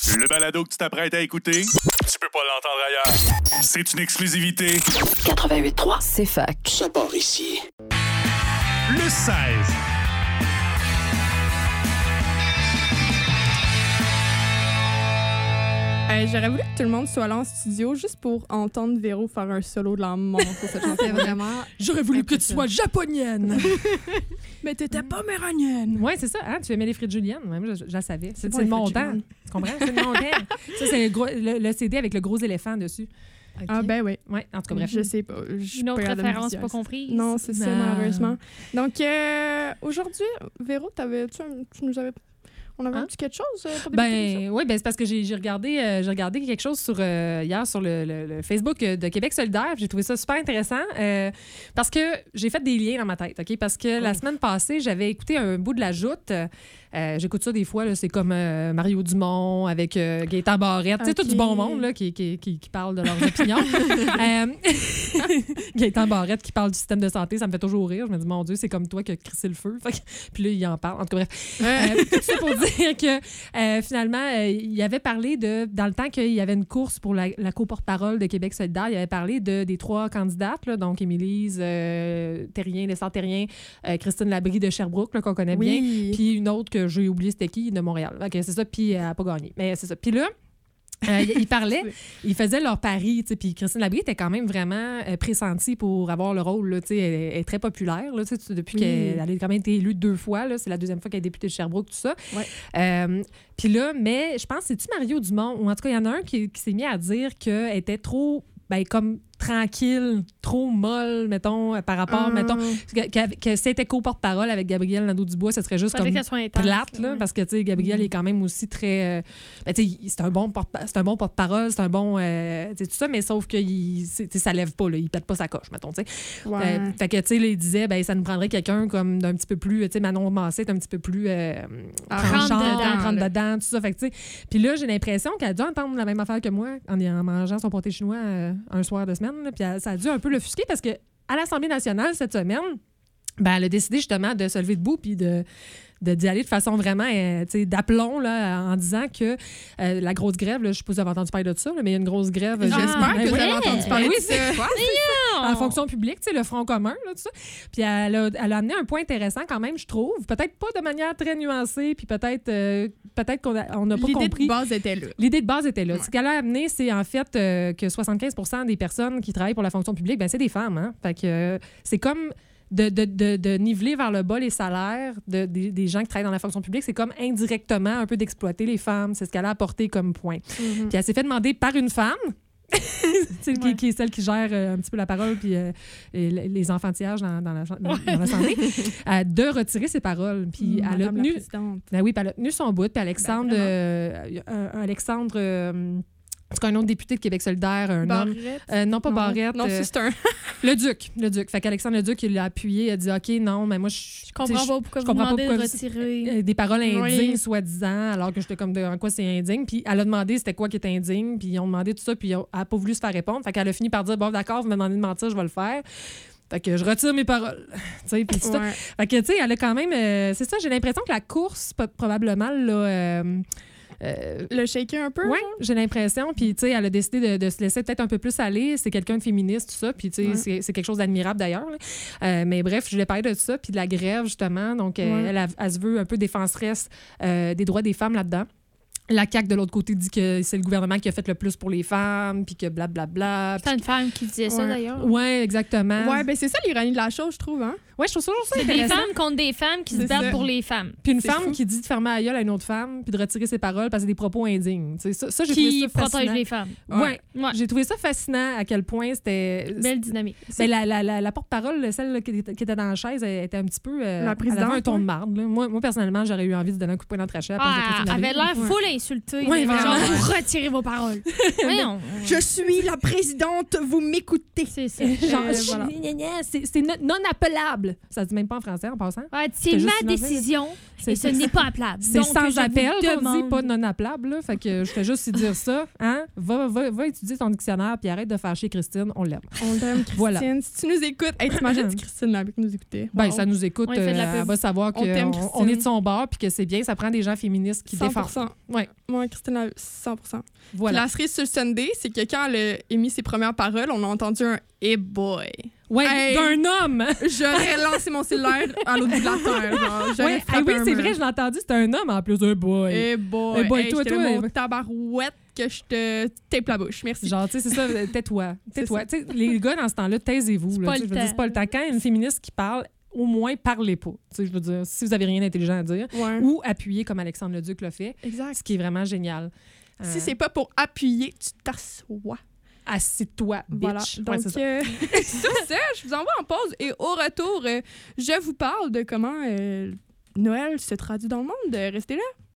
Le balado que tu t'apprêtes à écouter, tu peux pas l'entendre ailleurs. C'est une exclusivité. 88.3, c'est fac. Ça part ici. Le 16. J'aurais voulu que tout le monde soit là en studio juste pour entendre Véro faire un solo de la mort pour cette chanson. C'est vraiment. J'aurais voulu que tu sois japonienne. Mais t'étais poméranienne. Ouais, c'est ça. Hein? Tu aimais les frites juliennes. Même, je la savais. C'est bon, le les frites montant. juliennes. Tu comprends? C'est le montant. Ça, c'est le CD avec le gros éléphant dessus. Okay. Ah ben oui. Ouais, en tout cas, bref. Je sais pas. Une autre référence pas comprise. Non, c'est ça, Non. malheureusement. Donc, aujourd'hui, Véro, on avait un petit quelque chose pour débuter Oui, c'est parce que j'ai regardé quelque chose hier sur le Facebook de Québec solidaire. J'ai trouvé ça super intéressant parce que j'ai fait des liens dans ma tête. OK? Parce que la semaine passée, j'avais écouté un bout de la joute. J'écoute ça des fois, là, c'est comme Mario Dumont avec Gaëtan Barrette. Tu sais, tout du bon monde là, qui parle de leurs opinions. Gaëtan Barrette qui parle du système de santé, ça me fait toujours rire. Je me dis, mon Dieu, c'est comme toi qui as crissé le feu. Puis là, il en parle. En tout cas, bref. Tout ça pour dire que finalement, il avait parlé dans le temps qu'il y avait une course pour la co-porte-parole de Québec solidaire, il avait parlé des 3 candidates, là, donc Émilise Terrien, Lessard-Terrien, Christine Labrie de Sherbrooke, là, qu'on connaît bien, puis une autre que j'ai oublié c'était qui, de Montréal. OK, c'est ça, puis elle n'a pas gagné. Mais c'est ça. Puis là, ils parlaient, ils faisaient leur pari, puis Christine Labrie était quand même vraiment pressentie pour avoir le rôle. Là, elle est très populaire là, depuis qu'elle a quand même été élue 2 fois. Là, c'est la 2e fois qu'elle est députée de Sherbrooke, tout ça. Ouais. Puis là, mais je pense, c'est-tu Mario Dumont, ou en tout cas, il y en a un qui s'est mis à dire qu'elle était trop, comme tranquille, trop molle, mettons, par rapport, mettons, que c'était co-porte-parole avec Gabrielle Nadeau-Dubois, ça serait juste comme plate, là, parce que, tu sais, Gabrielle est quand même aussi très... tu sais, c'est un bon porte-parole, c'est un bon... tu sais, tout ça, mais sauf que ça lève pas, là, il pète pas sa coche, mettons, tu sais. Ouais. Fait que, tu sais, il disait, ça nous prendrait quelqu'un comme d'un petit peu plus, tu sais, Manon Massé est un petit peu plus rentre dedans, tout ça, fait que, tu sais. Puis là, j'ai l'impression qu'elle a dû entendre la même affaire que moi en mangeant son pâté chinois un soir de semaine. Puis ça a dû un peu l'offusquer parce qu'à l'Assemblée nationale, cette semaine, elle a décidé justement de se lever debout puis d'y aller de façon vraiment d'aplomb là, en disant que la grosse grève, là, je ne sais pas si vous avez entendu parler de ça, là, mais il y a une grosse grève. J'espère que vous avez entendu parler de ça. En fonction publique, le Front commun, là, tout ça. Puis elle a amené un point intéressant quand même, je trouve. Peut-être pas de manière très nuancée, puis peut-être qu'on n'a pas compris. L'idée de base était là. L'idée de base était là. Ouais. Ce qu'elle a amené, c'est en fait que 75% des personnes qui travaillent pour la fonction publique, c'est des femmes. Hein? Fait que c'est comme... De niveler vers le bas les salaires des gens qui travaillent dans la fonction publique, c'est comme indirectement un peu d'exploiter les femmes. C'est ce qu'elle a apporté comme point. Puis elle s'est fait demander par une femme, qui est celle qui gère un petit peu la parole puis les enfantillages dans l'Assemblée, de retirer ses paroles. Puis elle a tenu... elle a tenu son bout. Puis Alexandre... en tout cas, un autre député de Québec solidaire, un homme. Non, pas Barrette. Non, c'est un. Le Duc. Fait qu'Alexandre Leduc, il l'a appuyé, il a dit OK, non, mais moi, je comprends pas pourquoi vous demandez de retirer. Des paroles indignes, soi-disant, alors que j'étais comme en quoi c'est indigne. Puis elle a demandé c'était quoi qui était indigne, puis ils ont demandé tout ça, puis elle n'a pas voulu se faire répondre. Fait qu'elle a fini par dire bon, d'accord, vous me demandez de mentir, je vais le faire. Fait que je retire mes paroles. Puis tout ça. Fait que, tu sais, elle a quand même. C'est ça, j'ai l'impression que la course, probablement, là. Le shaker un peu? Oui, j'ai l'impression. Puis, tu sais, elle a décidé de se laisser peut-être un peu plus aller. C'est quelqu'un de féministe, tout ça. Puis, tu sais, c'est quelque chose d'admirable d'ailleurs. Mais bref, je voulais parler de ça. Puis de la grève, justement. Donc, elle se veut un peu défenseresse des droits des femmes là-dedans. La CAQ, de l'autre côté, dit que c'est le gouvernement qui a fait le plus pour les femmes, puis que blablabla. C'est une femme qui disait ça, d'ailleurs. Oui, exactement. Oui, ben c'est ça l'ironie de la chose, je trouve. Hein? Oui, je trouve ça toujours c'est intéressant. des femmes contre des femmes qui se battent pour les femmes. Puis une femme qui dit de fermer la gueule à une autre femme, puis de retirer ses paroles parce que c'est des propos indignes. Ça, j'ai trouvé ça fascinant. Qui protège les femmes. Ouais. J'ai trouvé ça fascinant à quel point c'était... Belle dynamique. Ben, la porte-parole, celle là, qui était dans la chaise, elle était un petit peu... la présidente, elle avait un ton de marde. Là. Moi, personnellement, j'aurais eu envie de donner un coup de poing dans le trachet. Elle avait l'air full insultée. Oui, genre, vous retirez vos paroles. Je suis la présidente, vous m'écoutez. C'est ça. C'est non appelable. appelable. Ça se dit même pas en français, en passant. Ouais, c'est juste ma une décision et ce n'est pas appelable. C'est Donc, sans je appel, vous comme dit, demande- pas non appelable. Là. Fait que je fais juste lui dire ça. Hein? Va étudier ton dictionnaire puis arrête de fâcher Christine. On l'aime. On l'aime, Christine. Voilà. Si tu nous écoutes, hey, t'imagines si Christine là, avec nous écouter. Ben, Wow. ça nous écoute. On lui fait de la Elle pub. va savoir On t'aime, qu'on Christine. est de son bord puis que c'est bien. Ça prend des gens féministes qui 100%. défendent. Ouais. Moi, Christine, 100%. Voilà. La cerise sur le Sunday, c'est que quand elle a émis ses premières paroles, on a entendu un « hey boy Ouais, Hey. d'un homme. ». J'aurais lancé mon cellulaire à l'autre bout de la terre. Genre, j'aurais Ouais, frappé oui, un c'est mur. vrai, je l'ai entendu. C'était un homme en plus. Un boy. Hey boy. Hey boy, Hey, toi, j'étais toi, le mot tabarouette que je te tape la bouche. Merci. Genre, tu sais, c'est ça, tais-toi. C'est Tais-toi. ça. Tu sais, les gars, dans ce temps-là, taisez-vous. C'est là. pas Tu sais, le je veux dire, temps. c'est pas le temps. Quand il y a une féministe qui parle, au moins, parlez pas. Tu sais, je veux dire, si vous avez rien d'intelligent à dire. Ouais. Ou appuyez comme Alexandre Leduc l'a fait, Exact. ce qui est vraiment génial. Si c'est pas pour appuyer, tu t'assois. Assieds-toi, bitch. Voilà. Ouais, Donc, c'est ça. sur ce, je vous envoie en pause et au retour, je vous parle de comment Noël se traduit dans le monde. Restez là.